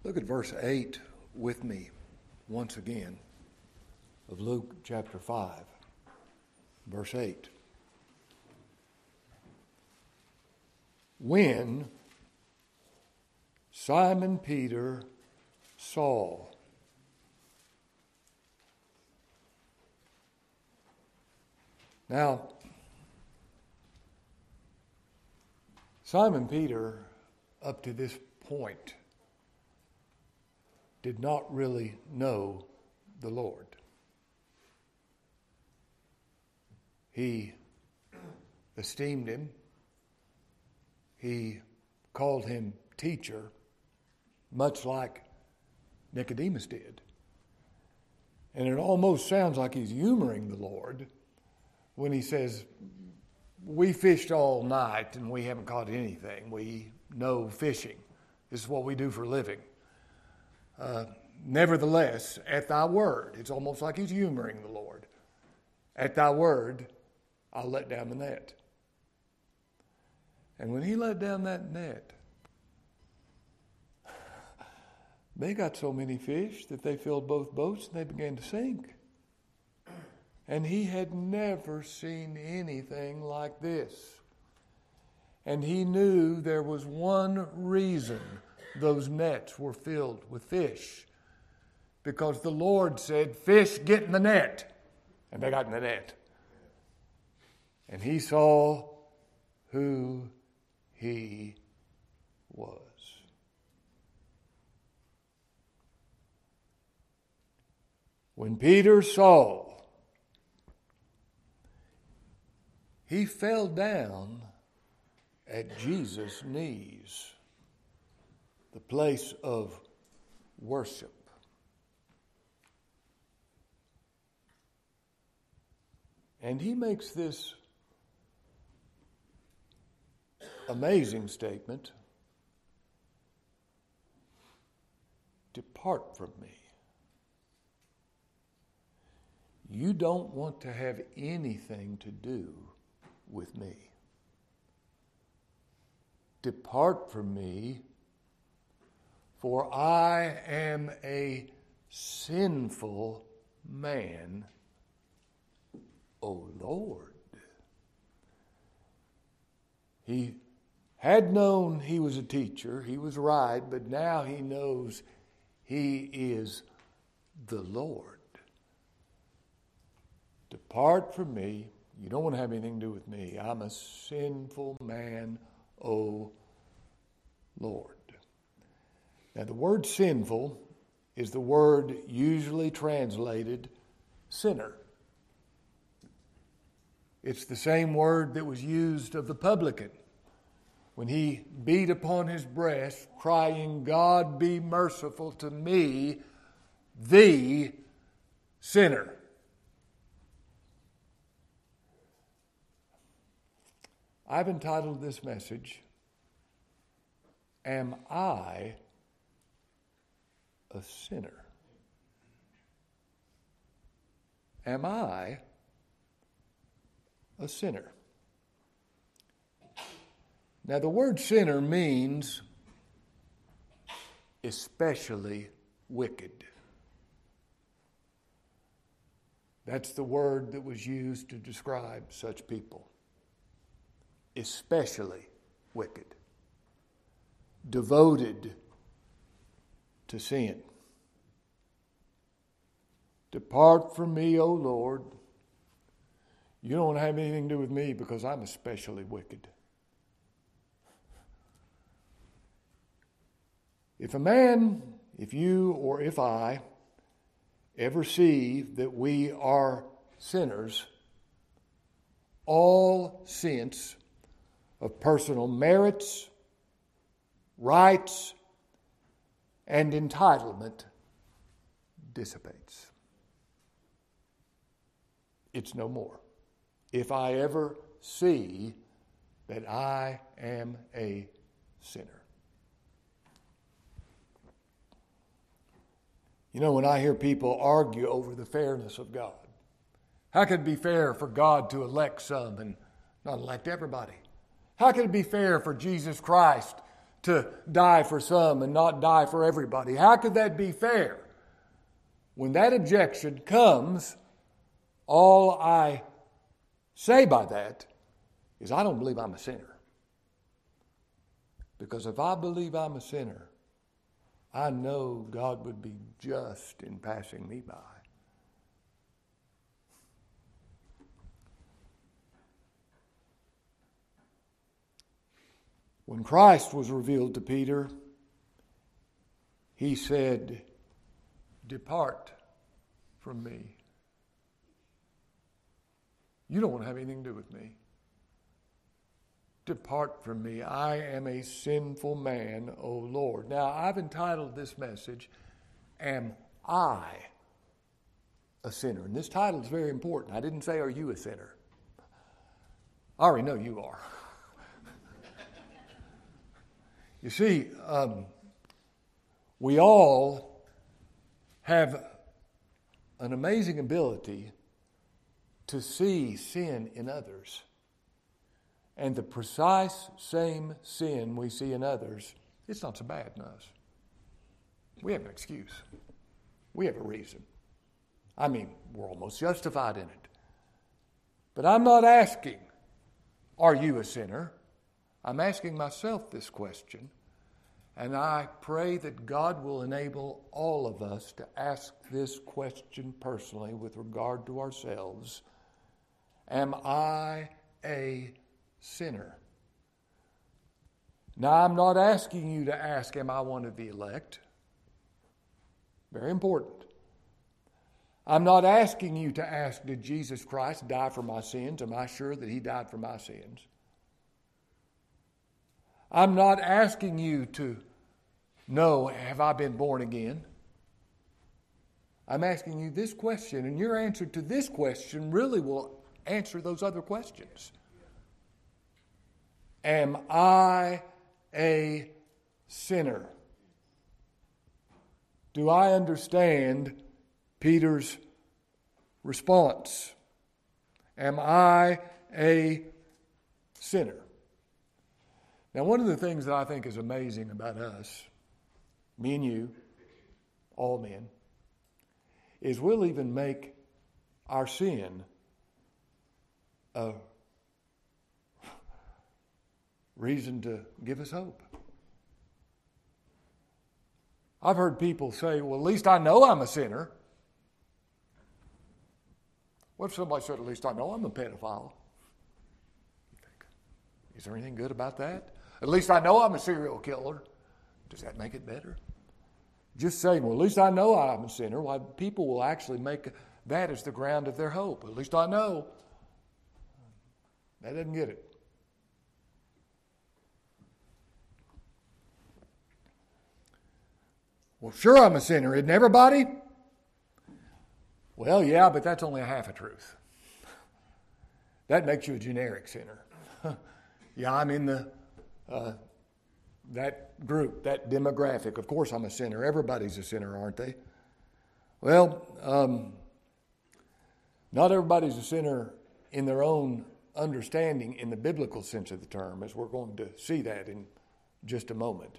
Look at verse 8 with me once again of Luke chapter 5, verse 8. When Simon Peter saw Now, Simon Peter, up to this point, did not really know the Lord. He esteemed him. He called him teacher, much like Nicodemus did. And it almost sounds like he's humoring the Lord when he says, we fished all night and we haven't caught anything. We know fishing. This is what we do for a living. Nevertheless, at thy word, it's almost like he's humoring the Lord. At thy word, I'll let down the net. And when he let down that net, they got so many fish that they filled both boats and they began to sink. And he had never seen anything like this. And he knew there was one reason those nets were filled with fish. Because the Lord said, fish, get in the net. And they got in the net. And he saw who he was. When Peter saw, he fell down at Jesus' knees, the place of worship. And he makes this amazing statement, depart from me. You don't want to have anything to do with me. Depart from me, for I am a sinful man, O Lord. He had known he was a teacher, he was right, but now he knows he is the Lord. Depart from me. You don't want to have anything to do with me. I'm a sinful man, O Lord. Now, the word sinful is the word usually translated sinner. It's the same word that was used of the publican when he beat upon his breast, crying, God be merciful to me, the sinner. I've entitled this message, Am I a Sinner? Am I a sinner? Now, the word sinner means especially wicked. That's the word that was used to describe such people. Especially wicked. Devoted to sin. Depart from me, O Lord. You don't have anything to do with me because I'm especially wicked. If a man, if you or if I ever see that we are sinners, all sense of personal merits, rights, and entitlement dissipates. It's no more. If I ever see that I am a sinner. You know, when I hear people argue over the fairness of God, how could it be fair for God to elect some and not elect everybody? How could it be fair for Jesus Christ to die for some and not die for everybody? How could that be fair? When that objection comes, all I say by that is I don't believe I'm a sinner. Because if I believe I'm a sinner, I know God would be just in passing me by. When Christ was revealed to Peter, he said, "Depart from me. You don't want to have anything to do with me. Depart from me. I am a sinful man, O Lord." Now, I've entitled this message, "Am I a Sinner?" And this title is very important. I didn't say, "Are you a sinner?" I already know you are. You see, we all have an amazing ability to see sin in others. And the precise same sin we see in others, it's not so bad in us. We have an excuse. We have a reason. I mean, we're almost justified in it. But I'm not asking, are you a sinner? I'm asking myself this question, and I pray that God will enable all of us to ask this question personally with regard to ourselves. Am I a sinner? Now, I'm not asking you to ask, am I one of the elect? Very important. I'm not asking you to ask, did Jesus Christ die for my sins? Am I sure that he died for my sins? I'm not asking you to know, have I been born again? I'm asking you this question, and your answer to this question really will answer those other questions. Am I a sinner? Do I understand Peter's response? Am I a sinner? Now, one of the things that I think is amazing about us, me and you, all men, is we'll even make our sin a reason to give us hope. I've heard people say, well, at least I know I'm a sinner. What if somebody said, at least I know I'm a pedophile? You think, is there anything good about that? At least I know I'm a serial killer. Does that make it better? Just saying, well, at least I know I'm a sinner. Why, people will actually make that as the ground of their hope. At least I know. That doesn't get it. Well, sure I'm a sinner, isn't everybody? Well, yeah, but that's only a half a truth. That makes you a generic sinner. Yeah, I'm in the that group, that demographic. Of course I'm a sinner. Everybody's a sinner, aren't they? Well, not everybody's a sinner in their own understanding in the biblical sense of the term, as we're going to see that in just a moment.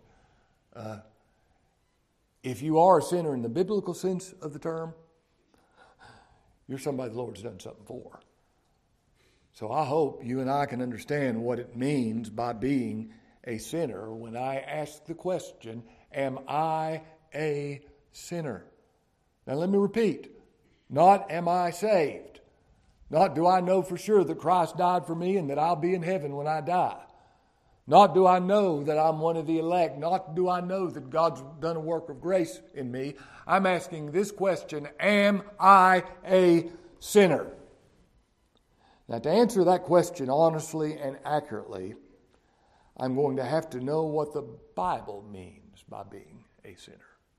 If you are a sinner in the biblical sense of the term, you're somebody the Lord's done something for. So I hope you and I can understand what it means by being a sinner when I ask the question, am I a sinner? Now let me repeat, not am I saved, not do I know for sure that Christ died for me and that I'll be in heaven when I die. Not do I know that I'm one of the elect. Not do I know that God's done a work of grace in me. I'm asking this question, am I a sinner? Now, to answer that question honestly and accurately, I'm going to have to know what the Bible means by being a sinner.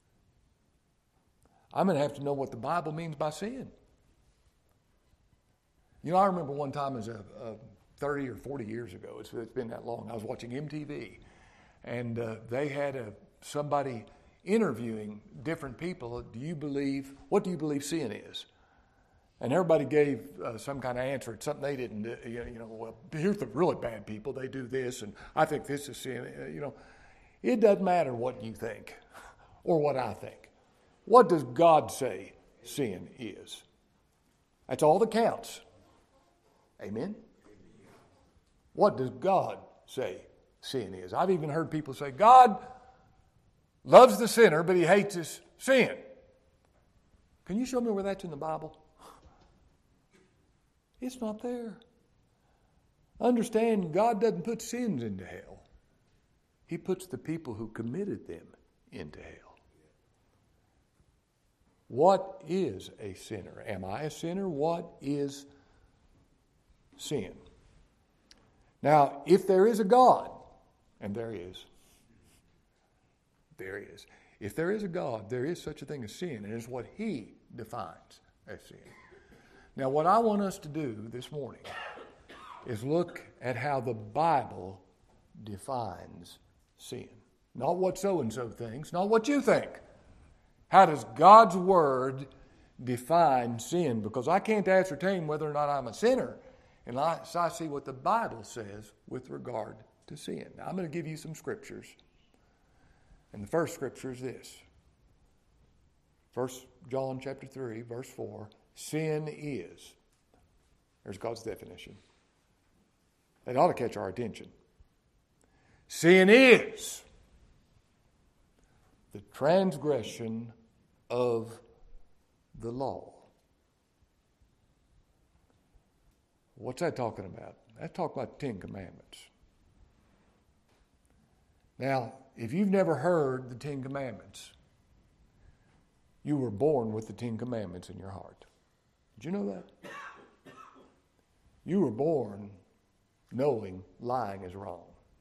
I'm going to have to know what the Bible means by sin. You know, I remember one time as a 30 or 40 years ago, it's been that long, I was watching MTV, and they had somebody interviewing different people. What do you believe sin is? And everybody gave some kind of answer. It's something they didn't do. Well, here's the really bad people. They do this, and I think this is sin. It doesn't matter what you think or what I think. What does God say sin is? That's all that counts. Amen? What does God say sin is? I've even heard people say, God loves the sinner, but he hates his sin. Can you show me where that's in the Bible? It's not there. Understand, God doesn't put sins into hell. He puts the people who committed them into hell. What is a sinner? Am I a sinner? What is sin? Now, if there is a God, and there is. If there is a God, there is such a thing as sin, and it's what he defines as sin. Now, what I want us to do this morning is look at how the Bible defines sin. Not what so-and-so thinks, not what you think. How does God's Word define sin? Because I can't ascertain whether or not I'm a sinner unless I see what the Bible says with regard to sin. Now, I'm going to give you some scriptures. And the first scripture is this. 1 John chapter 3, verse 4. Sin is. There's God's definition. That ought to catch our attention. Sin is the transgression of the law. What's that talking about? That's talking about the Ten Commandments. Now, if you've never heard the Ten Commandments, you were born with the Ten Commandments in your heart. Did you know that? You were born knowing lying is wrong.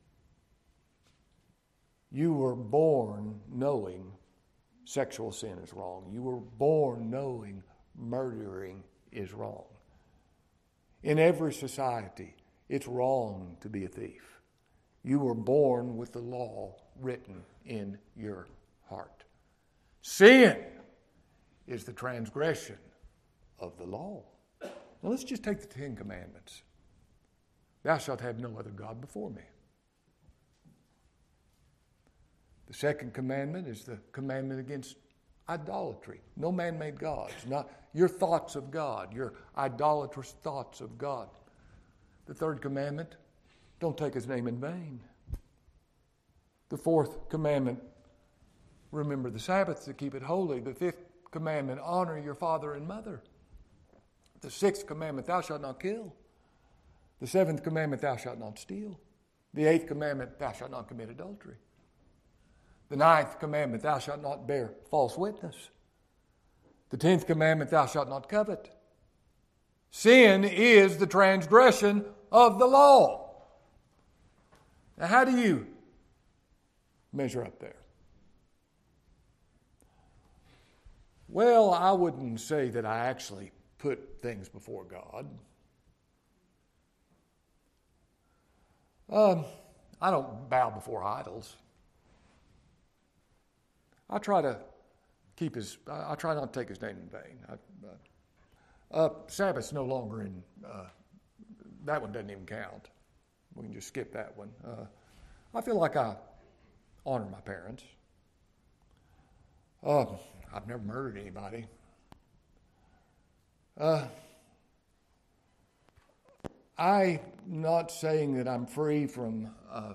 You were born knowing sexual sin is wrong. You were born knowing murdering is wrong. In every society, it's wrong to be a thief. You were born with the law written in your heart. Sin is the transgression of the law. Now let's just take the Ten Commandments. Thou shalt have no other God before me. The second commandment is the commandment against idolatry. No man-made gods. Not your thoughts of God, your idolatrous thoughts of God. The third commandment, don't take his name in vain. The fourth commandment, remember the Sabbath to keep it holy. The fifth commandment, honor your father and mother. The sixth commandment, thou shalt not kill. The seventh commandment, thou shalt not steal. The eighth commandment, thou shalt not commit adultery. The ninth commandment, thou shalt not bear false witness. The 10th commandment, thou shalt not covet. Sin is the transgression of the law. Now, how do you measure up there? Well, I wouldn't say that I actually put things before God. I don't bow before idols. I try not to take his name in vain. Sabbath's no longer in, that one doesn't even count. We can just skip that one. I feel like I honor my parents. I've never murdered anybody. I'm not saying that I'm free from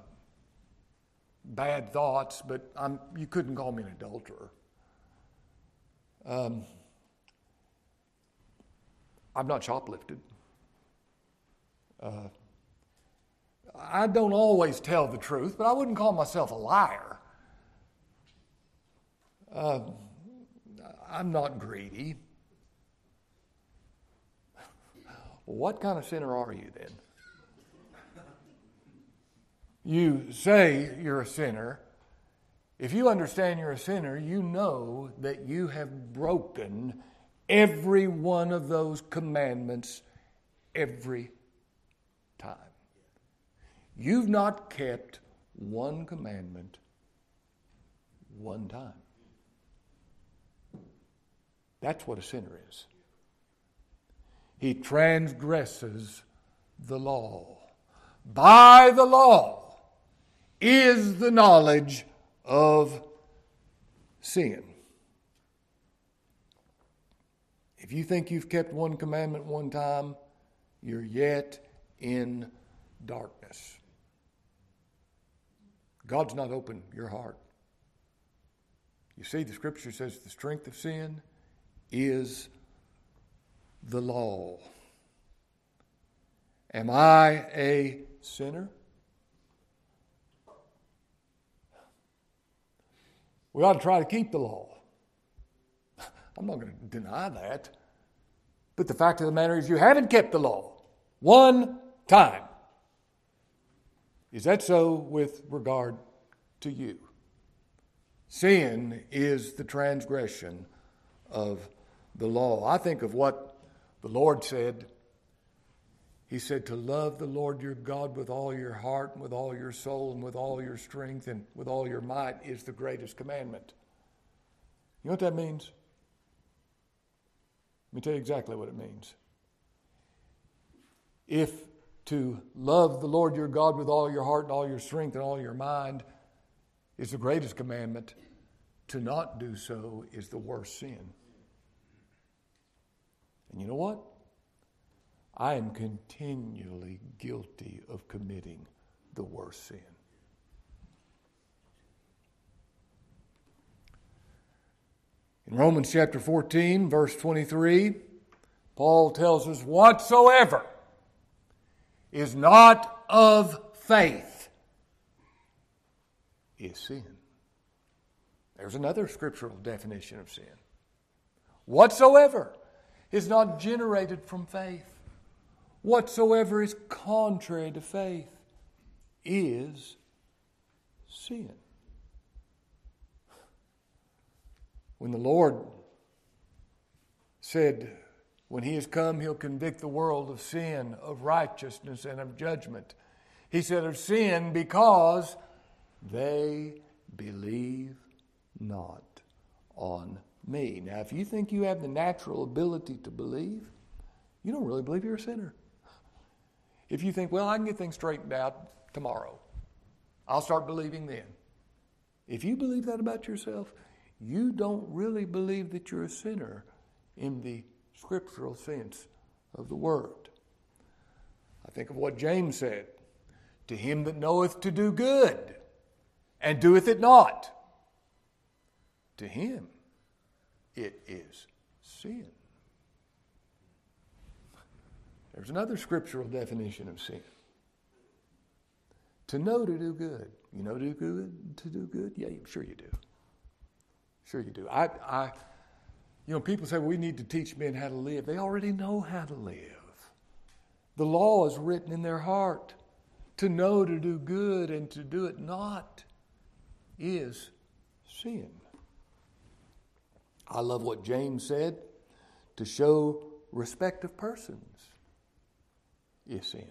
bad thoughts, but you couldn't call me an adulterer. I've not shoplifted. I don't always tell the truth, but I wouldn't call myself a liar. I'm not greedy. What kind of sinner are you then? You say you're a sinner. If you understand you're a sinner, you know that you have broken every one of those commandments every time. You've not kept one commandment one time. That's what a sinner is. He transgresses the law. By the law is the knowledge of sin. If you think you've kept one commandment one time, you're yet in darkness. God's not opened your heart. You see, the Scripture says the strength of sin is the law. Am I a sinner? We ought to try to keep the law. I'm not going to deny that. But the fact of the matter is you haven't kept the law one time. Is that so with regard to you? Sin is the transgression of the law. I think of what the Lord said. He said to love the Lord your God with all your heart, and with all your soul, and with all your strength, and with all your might is the greatest commandment. You know what that means? Let me tell you exactly what it means. If to love the Lord your God with all your heart and all your strength and all your mind is the greatest commandment, to not do so is the worst sin. And you know what? I am continually guilty of committing the worst sin. In Romans chapter 14, verse 23, Paul tells us, whatsoever is not of faith is sin. There's another scriptural definition of sin. Whatsoever is not generated from faith, whatsoever is contrary to faith is sin. When the Lord said, when He has come, He'll convict the world of sin, of righteousness, and of judgment. He said of sin because they believe not on me. Now, if you think you have the natural ability to believe, you don't really believe you're a sinner. If you think, well, I can get things straightened out tomorrow, I'll start believing then. If you believe that about yourself, you don't really believe that you're a sinner in the scriptural sense of the word. I think of what James said, to him that knoweth to do good and doeth it not, to him it is sin. There's another scriptural definition of sin. To know to do good. You know to do good? Yeah, sure you do. Sure you do. People say, well, we need to teach men how to live. They already know how to live. The law is written in their heart. To know to do good and to do it not is sin. I love what James said. To show respect of persons is sin.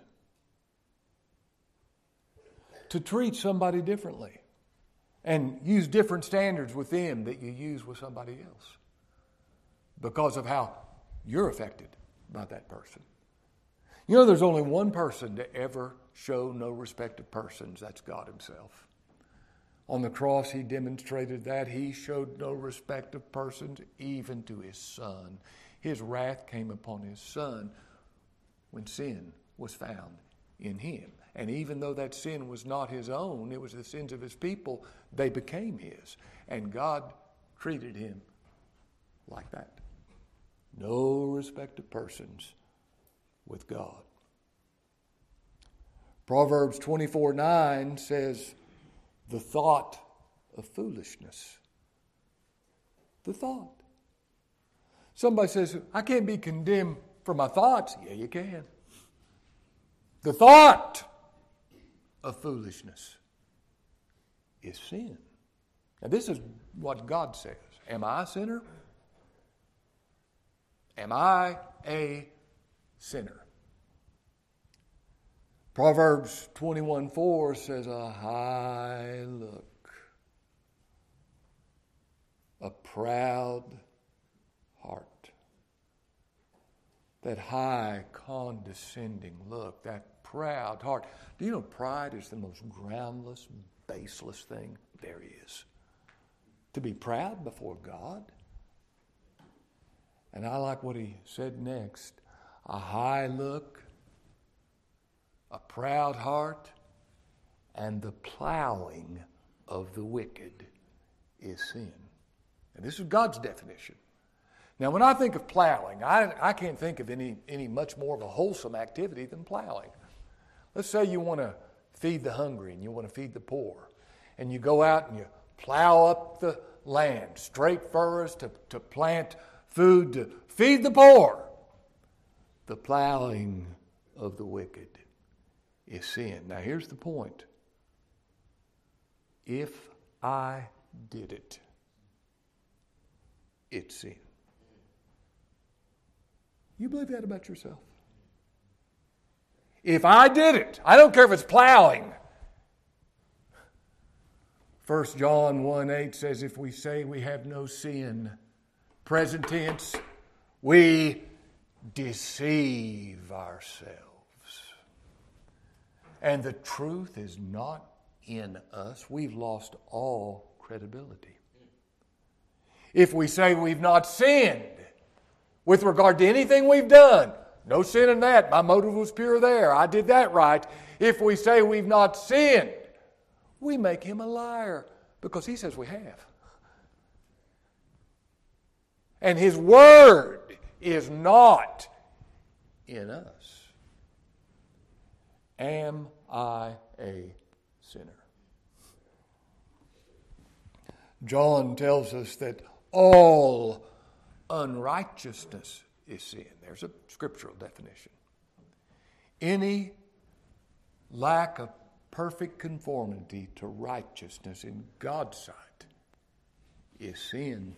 To treat somebody differently and use different standards with them that you use with somebody else because of how you're affected by that person. You know, there's only one person to ever show no respect of persons. That's God Himself. On the cross, He demonstrated that. He showed no respect of persons, even to His Son. His wrath came upon His Son when sin was found in Him. And even though that sin was not His own, it was the sins of His people, they became His. And God treated Him like that. No respect of persons with God. Proverbs 24:9 says, the thought of foolishness. The thought. Somebody says, I can't be condemned for my thoughts. Yeah, you can. The thought of foolishness is sin. Now, this is what God says. Am I a sinner? Am I a sinner? Proverbs 21:4 says, a high look, a proud heart. That high, condescending look, that proud heart. Do you know pride is the most groundless, baseless thing? There is. To be proud before God. And I like what he said next. A high look, a proud heart, and the plowing of the wicked is sin. And this is God's definition. Now, when I think of plowing, I can't think of any much more of a wholesome activity than plowing. Let's say you want to feed the hungry and you want to feed the poor. And you go out and you plow up the land, straight furrows to plant food to feed the poor. The plowing of the wicked is sin. Now, here's the point. If I did it, it's sin. You believe that about yourself? If I did it, I don't care if it's plowing. 1 John 1:8 says, if we say we have no sin, present tense, we deceive ourselves. And the truth is not in us. We've lost all credibility. If we say we've not sinned with regard to anything we've done, no sin in that, my motive was pure there, I did that right. If we say we've not sinned, we make him a liar because he says we have. And his word is not in us. Am I a sinner? John tells us that all unrighteousness is sin. There's a scriptural definition. Any lack of perfect conformity to righteousness in God's sight is sin.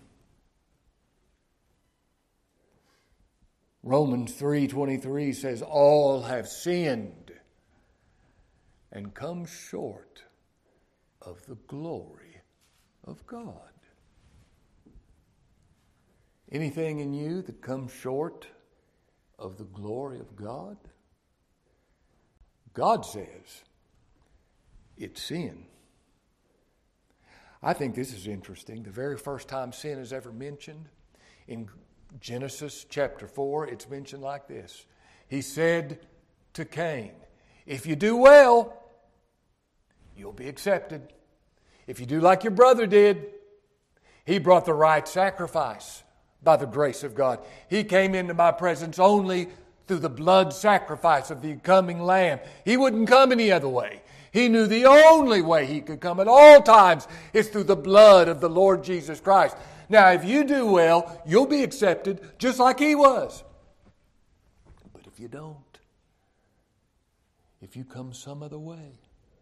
Romans 3:23 says, all have sinned and come short of the glory of God. Anything in you that comes short of the glory of God, God says it's sin. I think this is interesting. The very first time sin is ever mentioned in Genesis chapter 4, it's mentioned like this. He said to Cain, if you do well, you'll be accepted. If you do like your brother did, he brought the right sacrifice by the grace of God. He came into my presence only through the blood sacrifice of the coming Lamb. He wouldn't come any other way. He knew the only way he could come at all times is through the blood of the Lord Jesus Christ. Now, if you do well, you'll be accepted just like he was. But if you don't, if you come some other way,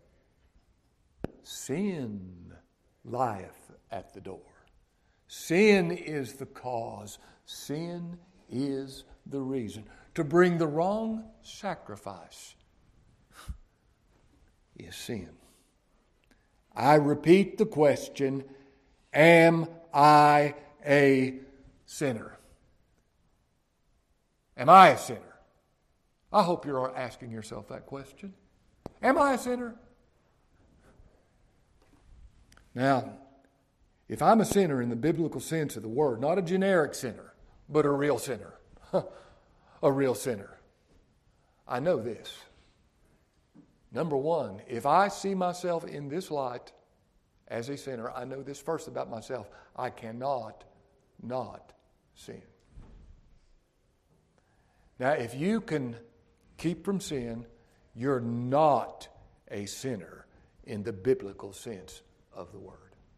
sin lieth at the door. Sin is the cause. Sin is the reason. To bring the wrong sacrifice is sin. I repeat the question, am I a sinner? Am I a sinner? I hope you're asking yourself that question. Am I a sinner? Now, if I'm a sinner in the biblical sense of the word, not a generic sinner, but a real sinner, a real sinner, I know this. Number one, if I see myself in this light as a sinner, I know this first about myself. I cannot not sin. Now, if you can keep from sin, you're not a sinner in the biblical sense of the word.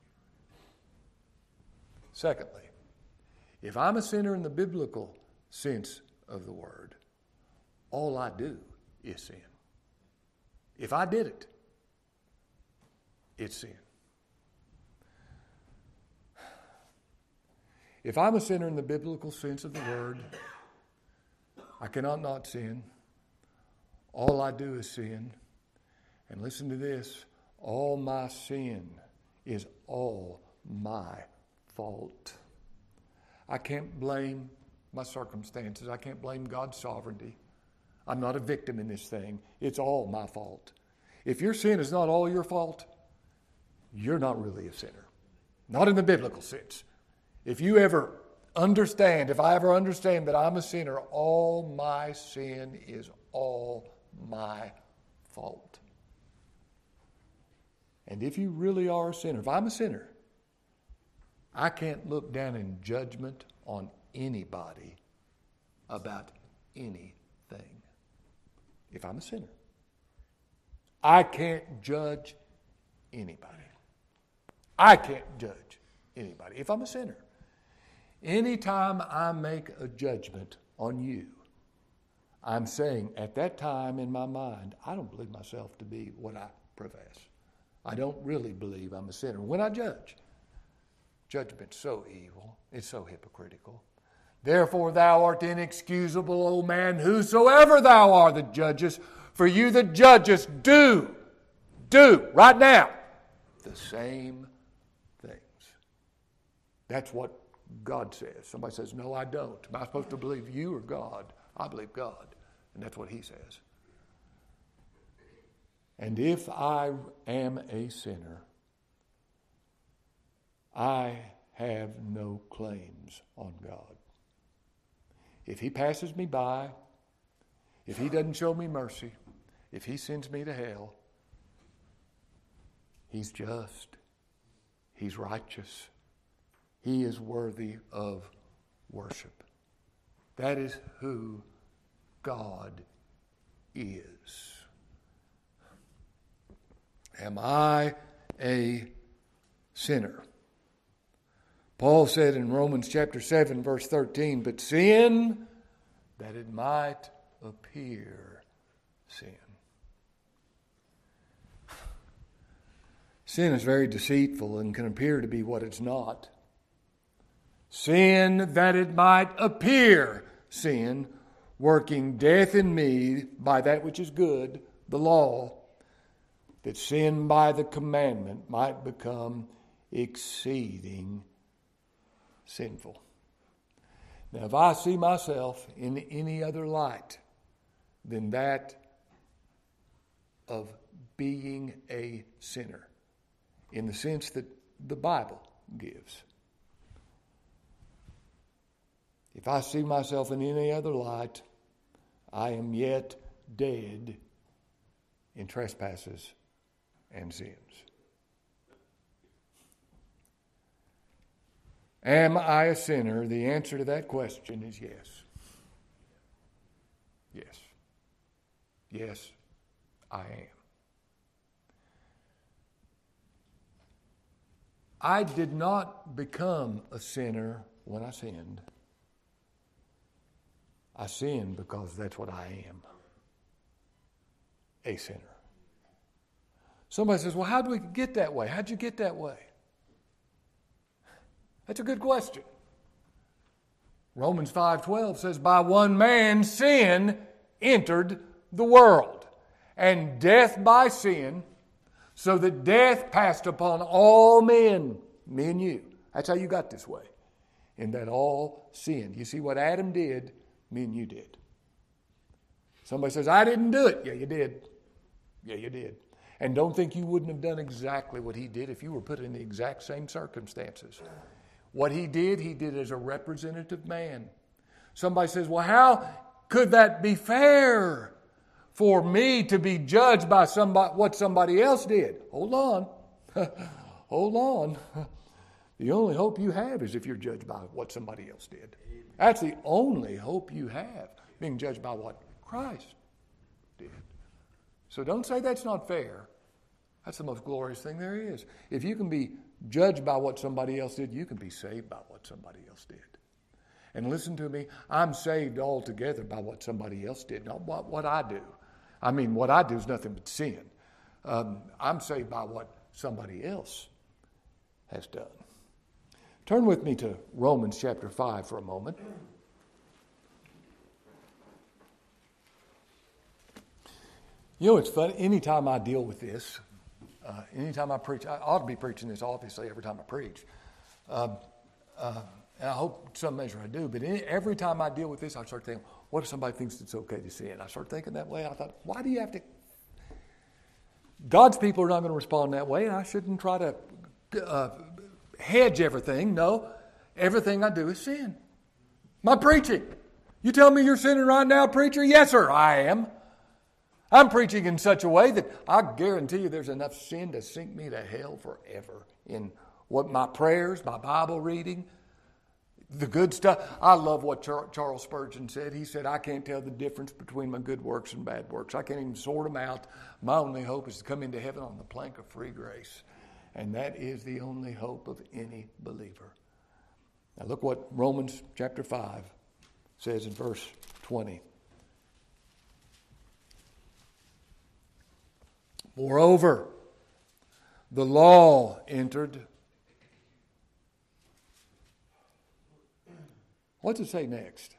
Secondly, if I'm a sinner in the biblical sense of the word, all I do is sin. If I did it, it's sin. If I'm a sinner in the biblical sense of the word, I cannot not sin. All I do is sin. And listen to this, all my sin is all my fault. I can't blame my circumstances. I can't blame God's sovereignty. I'm not a victim in this thing. It's all my fault. If your sin is not all your fault, you're not really a sinner. Not in the biblical sense. If I ever understand that I'm a sinner, all my sin is all my fault. And if you really are a sinner, if I'm a sinner, I can't look down in judgment on anybody about anything. If I'm a sinner, I can't judge anybody. I can't judge anybody if I'm a sinner. Anytime I make a judgment on you, I'm saying at that time in my mind, I don't believe myself to be what I profess. I don't really believe I'm a sinner. When I judge, judgment's so evil, it's so hypocritical. Therefore thou art inexcusable, O man, whosoever thou art that judgest, for you that judgest do right now the same things. That's what God says. Somebody says, no, I don't. Am I supposed to believe you or God? I believe God. And that's what he says. And if I am a sinner, I have no claims on God. If he passes me by, if he doesn't show me mercy, if he sends me to hell, he's just. He's righteous. He is worthy of worship. That is who God is. Am I a sinner? Paul said in Romans chapter 7, verse 13, but sin, that it might appear sin. Sin is very deceitful and can appear to be what it's not. Sin, that it might appear sin, working death in me by that which is good, the law, that sin by the commandment might become exceeding sinful. Now, if I see myself in any other light than that of being a sinner, in the sense that the Bible gives, if I see myself in any other light, I am yet dead in trespasses and sins. Am I a sinner? The answer to that question is yes. Yes. Yes, I am. I did not become a sinner when I sinned. I sinned because that's what I am. A sinner. Somebody says, well, how do we get that way? How'd you get that way? That's a good question. Romans 5:12 says, by one man sin entered the world, and death by sin, so that death passed upon all men, me and you. That's how you got this way. In that all sinned. You see what Adam did, me and you did. Somebody says, I didn't do it. Yeah, you did. Yeah, you did. And don't think you wouldn't have done exactly what he did if you were put in the exact same circumstances. What he did as a representative man. Somebody says, well, how could that be fair for me to be judged by what somebody else did? Hold on. Hold on. The only hope you have is if you're judged by what somebody else did. That's the only hope you have, being judged by what Christ did. So don't say that's not fair. That's the most glorious thing there is. If you can be judged by what somebody else did, you can be saved by what somebody else did. And listen to me, I'm saved altogether by what somebody else did, not what I do. I mean, what I do is nothing but sin. I'm saved by what somebody else has done. Turn with me to Romans chapter 5 for a moment. You know, it's funny, anytime I deal with this, anytime I preach, I ought to be preaching this obviously every time I preach. And I hope some measure I do, but every time I deal with this, I start thinking, what if somebody thinks it's okay to sin? I start thinking that way. I thought, why do you have to? God's people are not going to respond that way, and I shouldn't try to hedge everything. No, everything I do is sin. My preaching. You tell me you're sinning right now, preacher? Yes, sir, I am. I'm preaching in such a way that I guarantee you there's enough sin to sink me to hell forever in what my prayers, my Bible reading, the good stuff. I love what Charles Spurgeon said. He said, I can't tell the difference between my good works and bad works. I can't even sort them out. My only hope is to come into heaven on the plank of free grace. And that is the only hope of any believer. Now look what Romans chapter 5 says in verse 20. Moreover, the law entered. What's it say next?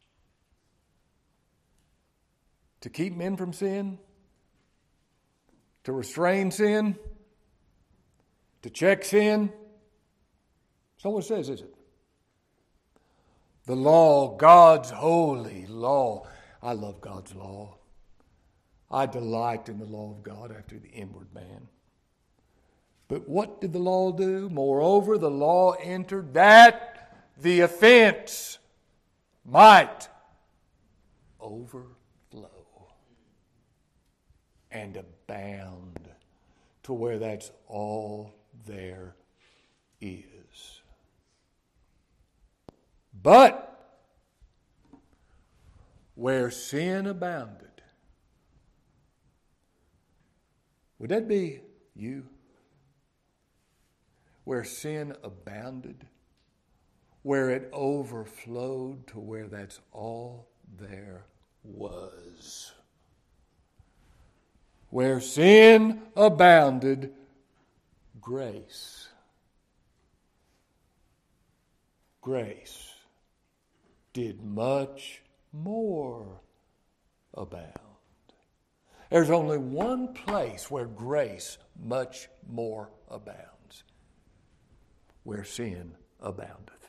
To keep men from sin? To restrain sin? To check sin? That's not what it says, is it? The law, God's holy law. I love God's law. I delight in the law of God after the inward man. But what did the law do? Moreover, the law entered that the offense might overflow and abound to where that's all there is. But where sin abounded, would that be you? Where sin abounded, where it overflowed to where that's all there was. Where sin abounded, grace did much more abound. There's only one place where grace much more abounds, where sin aboundeth.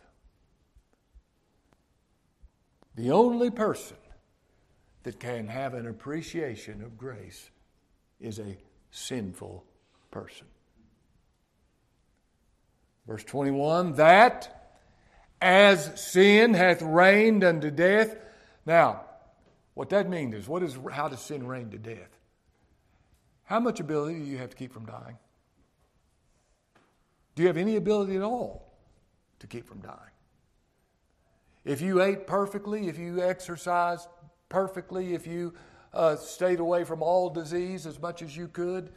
The only person that can have an appreciation of grace is a sinful person. Verse 21, that as sin hath reigned unto death. Now, what that means is, how does sin reign to death? How much ability do you have to keep from dying? Do you have any ability at all to keep from dying? If you ate perfectly, if you exercised perfectly, if you stayed away from all disease as much as you could,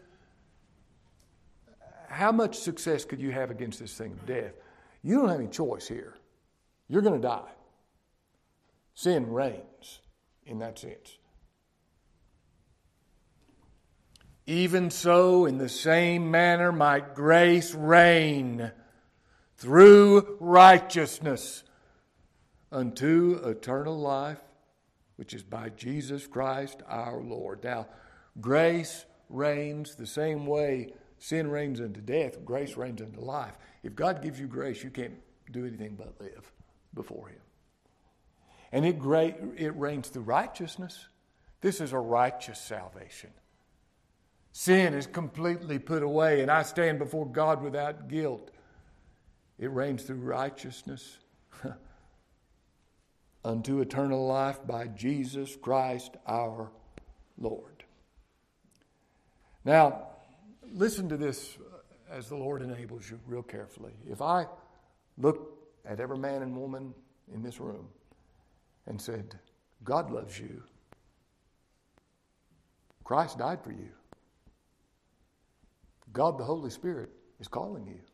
how much success could you have against this thing of death? You don't have any choice here. You're going to die. Sin reigns in that sense. Even so, in the same manner, might grace reign through righteousness unto eternal life, which is by Jesus Christ our Lord. Now, grace reigns the same way sin reigns unto death, grace reigns unto life. If God gives you grace, you can't do anything but live before Him. And it reigns through righteousness. This is a righteous salvation. Sin is completely put away, and I stand before God without guilt. It reigns through righteousness unto eternal life by Jesus Christ our Lord. Now, listen to this as the Lord enables you real carefully. If I looked at every man and woman in this room and said, God loves you, Christ died for you, God the Holy Spirit is calling you.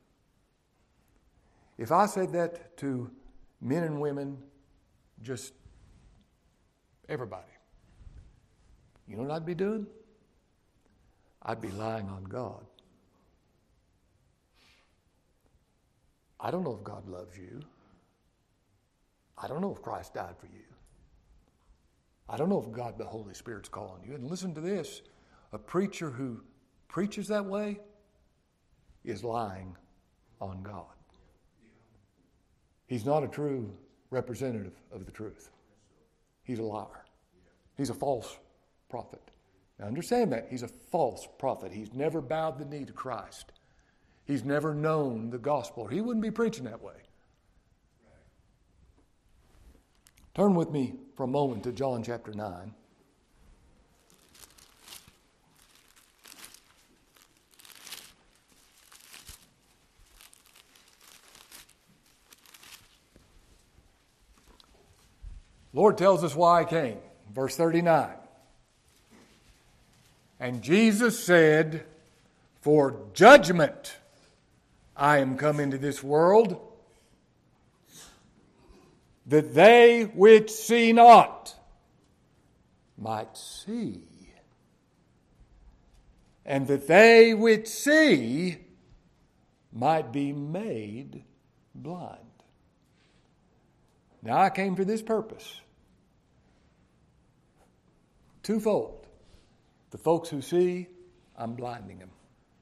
If I said that to men and women, just everybody, you know what I'd be doing? I'd be lying on God. I don't know if God loves you. I don't know if Christ died for you. I don't know if God the Holy Spirit's calling you. And listen to this, a preacher who preaches that way is lying on God. He's not a true representative of the truth. He's a liar. He's a false prophet. Now understand that. He's a false prophet. He's never bowed the knee to Christ. He's never known the gospel. He wouldn't be preaching that way. Turn with me for a moment to John chapter 9. Lord tells us why he came. Verse 39. And Jesus said, for judgment I am come into this world, that they which see not might see, and that they which see might be made blind. Now I came for this purpose. Twofold. The folks who see, I'm blinding them.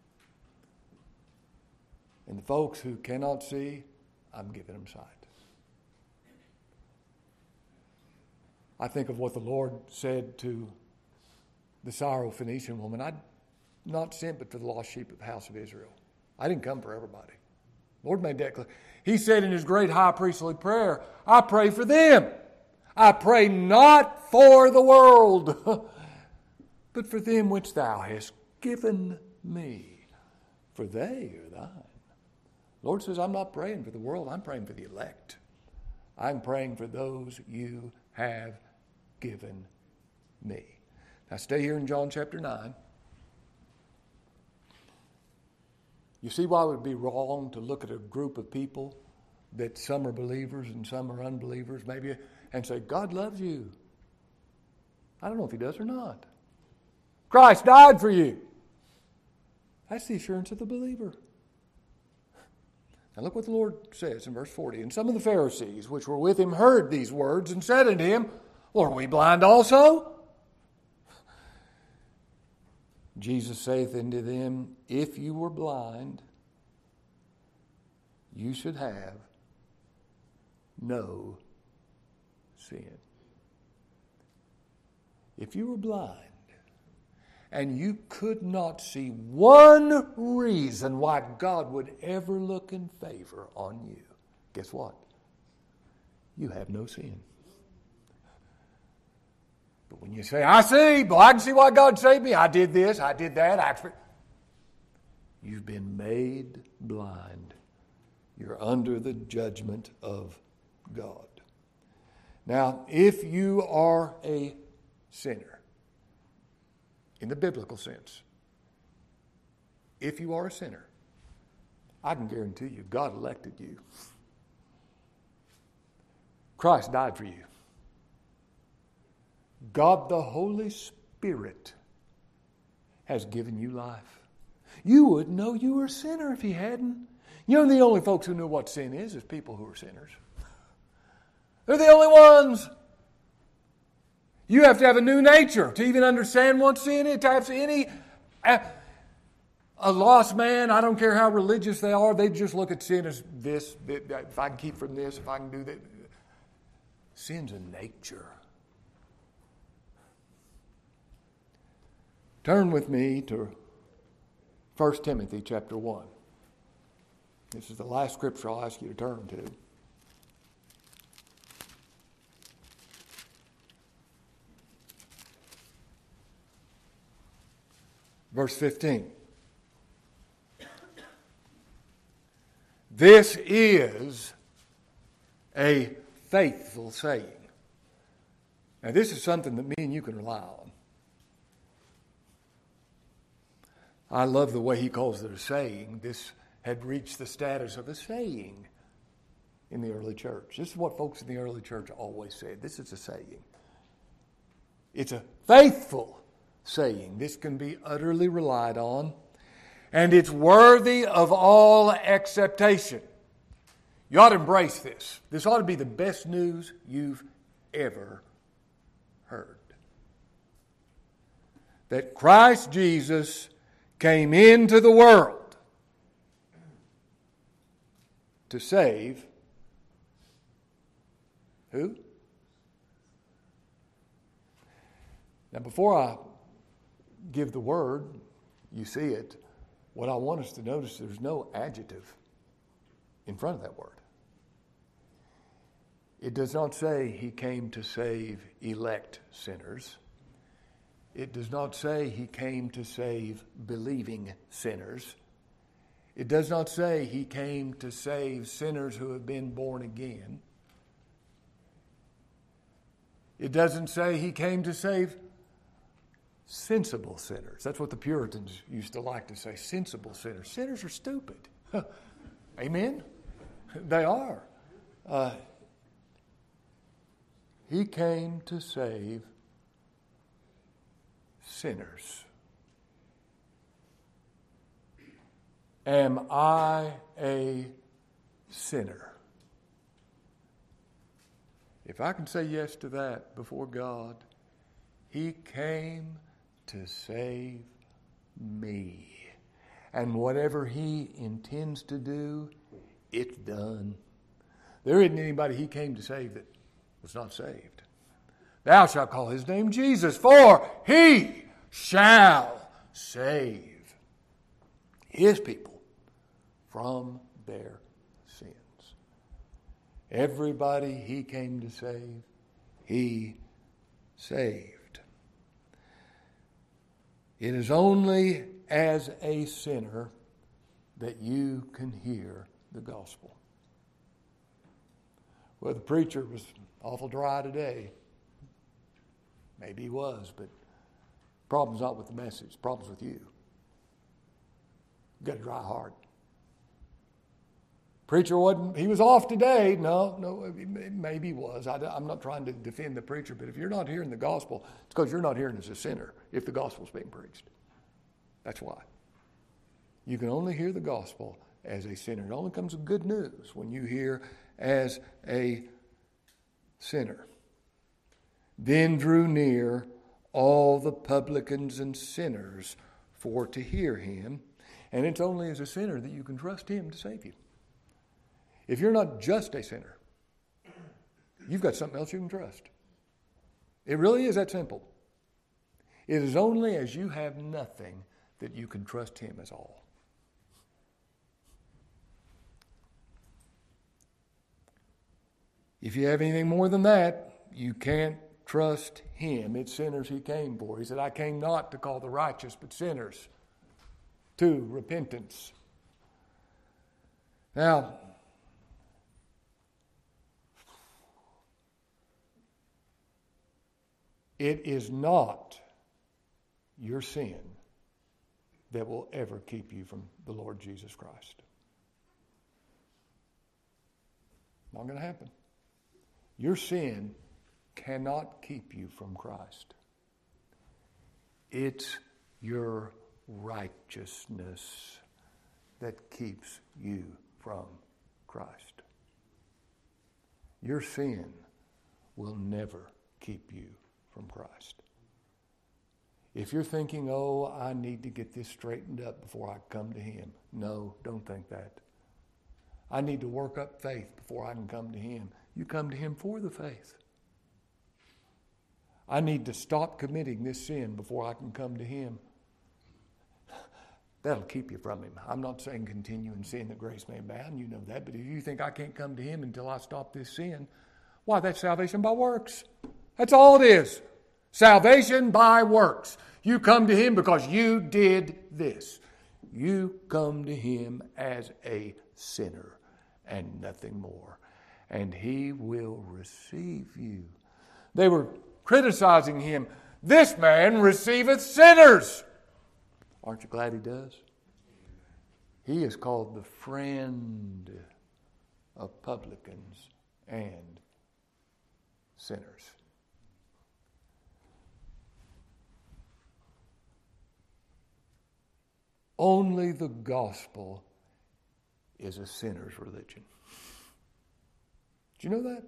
And the folks who cannot see, I'm giving them sight. I think of what the Lord said to the Syrophoenician woman. I'm not sent but for the lost sheep of the house of Israel. I didn't come for everybody. The Lord made that clear. He said in his great high priestly prayer, I pray for them. I pray not for the world, but for them which thou hast given me, for they are thine. The Lord says, I'm not praying for the world, I'm praying for the elect. I'm praying for those you have given me. Now stay here in John chapter 9. You see why it would be wrong to look at a group of people that some are believers and some are unbelievers, maybe, and say, God loves you. I don't know if he does or not. Christ died for you. That's the assurance of the believer. Now look what the Lord says in verse 40. And some of the Pharisees which were with him heard these words and said unto him, Well, are we blind also? Jesus saith unto them, If you were blind, you should have no sin. If you were blind and you could not see one reason why God would ever look in favor on you, guess what? You have no sin. But when you say, I see, well, I can see why God saved me. I did this, I did that. You've been made blind. You're under the judgment of God. Now, if you are a sinner, in the biblical sense, if you are a sinner, I can guarantee you God elected you. Christ died for you. God the Holy Spirit has given you life. You wouldn't know you were a sinner if he hadn't. You know, the only folks who know what sin is people who are sinners. They're the only ones. You have to have a new nature to even understand what sin is. To have a lost man, I don't care how religious they are, they just look at sin as this. If I can keep from this, if I can do that. Sin's a nature. Turn with me to 1 Timothy chapter 1. This is the last scripture I'll ask you to turn to. Verse 15. This is a faithful saying. Now, this is something that me and you can rely on. I love the way he calls it a saying. This had reached the status of a saying in the early church. This is what folks in the early church always said. This is a saying. It's a faithful saying. This can be utterly relied on, and it's worthy of all acceptation. You ought to embrace this. This ought to be the best news you've ever heard. That Christ Jesus came into the world to save who? Now, before I give the word, you see it. What I want us to notice, there's no adjective in front of that word. It does not say he came to save elect sinners. It does not say he came to save believing sinners. It does not say he came to save sinners who have been born again. It doesn't say he came to save sensible sinners. That's what the Puritans used to like to say, sensible sinners. Sinners are stupid. Amen? They are. He came to save sinners. Am I a sinner? If I can say yes to that before God, he came to save me. And whatever he intends to do, it's done. There isn't anybody he came to save that was not saved. Thou shalt call his name Jesus, for he shall save his people from their sins. Everybody he came to save, he saved. It is only as a sinner that you can hear the gospel. Well, the preacher was awful dry today. Maybe he was, but the problem's not with the message. The problem's with you. You've got a dry heart. Preacher he was off today. No, maybe he was. I'm not trying to defend the preacher, but if you're not hearing the gospel, it's because you're not hearing as a sinner if the gospel's being preached. That's why. You can only hear the gospel as a sinner. It only comes with good news when you hear as a sinner. Then drew near all the publicans and sinners for to hear him. And it's only as a sinner that you can trust him to save you. If you're not just a sinner, you've got something else you can trust. It really is that simple. It is only as you have nothing that you can trust him as all. If you have anything more than that, you can't trust him. It's sinners he came for. He said, I came not to call the righteous, but sinners to repentance. Now, it is not your sin that will ever keep you from the Lord Jesus Christ. Not going to happen. Your sin cannot keep you from Christ. It's your righteousness that keeps you from Christ. Your sin will never keep you from Christ. If you're thinking, I need to get this straightened up before I come to him. No, don't think that. I need to work up faith before I can come to him. You come to him for the faith. I need to stop committing this sin before I can come to him. That'll keep you from him. I'm not saying continue in sin that grace may abound. You know that. But if you think I can't come to him until I stop this sin, why, that's salvation by works. That's all it is. Salvation by works. You come to him because you did this. You come to him as a sinner and nothing more. And he will receive you. They were criticizing him. This man receiveth sinners. Aren't you glad he does? He is called the friend of publicans and sinners. Only the gospel is a sinner's religion. Do you know that?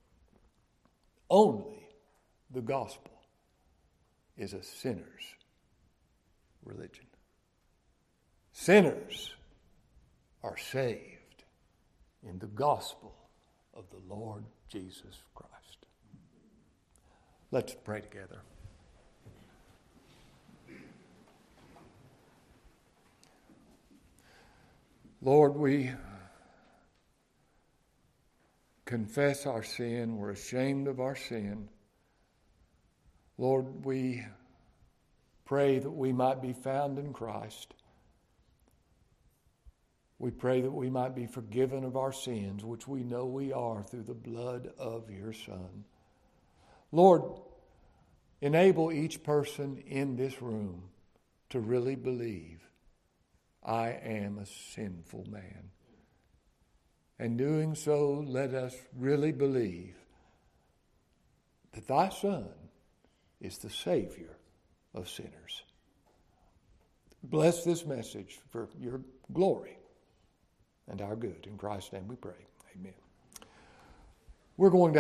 Only the gospel is a sinner's religion. Sinners are saved in the gospel of the Lord Jesus Christ. Let's pray together. Lord, we confess our sin. We're ashamed of our sin. Lord, we pray that we might be found in Christ. We pray that we might be forgiven of our sins, which we know we are through the blood of your Son. Lord, enable each person in this room to really believe I am a sinful man. And doing so, let us really believe that thy Son is the Savior of sinners. Bless this message for your glory and our good. In Christ's name we pray. Amen. We're going to